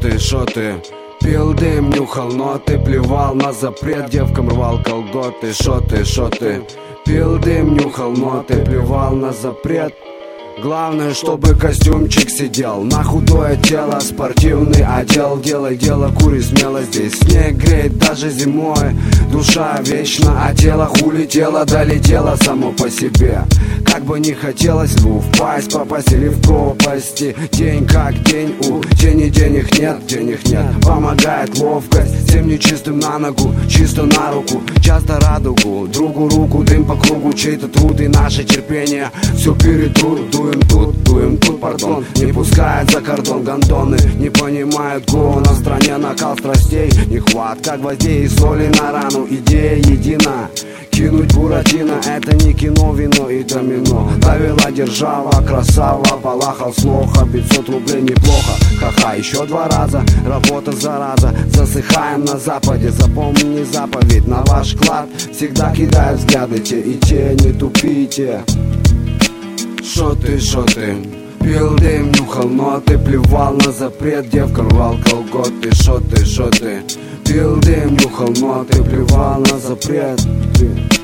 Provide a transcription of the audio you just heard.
шо ты? Пил дым, нюхал ноты, плевал на запрет, девкам рвал колготы. Шо ты? Пил дым, нюхал ноты, плевал на запрет. Главное, чтобы костюмчик сидел на худое тело, спортивный отдел. Делай дело, кури смело, здесь снег греет даже зимой. Душа вечна, а тело хули тело долетело само по себе. Как бы не хотелось льву впасть, попасть или в пропасти. День как день, у тени денег нет. Помогает ловкость, всем нечистым на ногу, чисто на руку. Часто радугу, другу руку, дым по кругу. Чей-то труд и наше терпение все перетрут. Дуем тут, пардон. Не пускает за кордон гондоны, не понимают гона. В стране накал страстей, нехватка гвоздей и соли на рану. Идея едина, кинуть Буратино. Это не кино, вино и домино. Довела держава, красава, полахал с лоха. 500 рублей неплохо, ха-ха, еще 2 раза. Работа зараза, засыхаем на западе. Запомни заповедь, на ваш клад всегда кидают взгляды те и те, не тупите. Шо ты? Пил дым, нюхал ноты, плевал на запрет, девкам рвал колготы. Шо ты? Пил дым, нюхал ноты, плевал на запрет.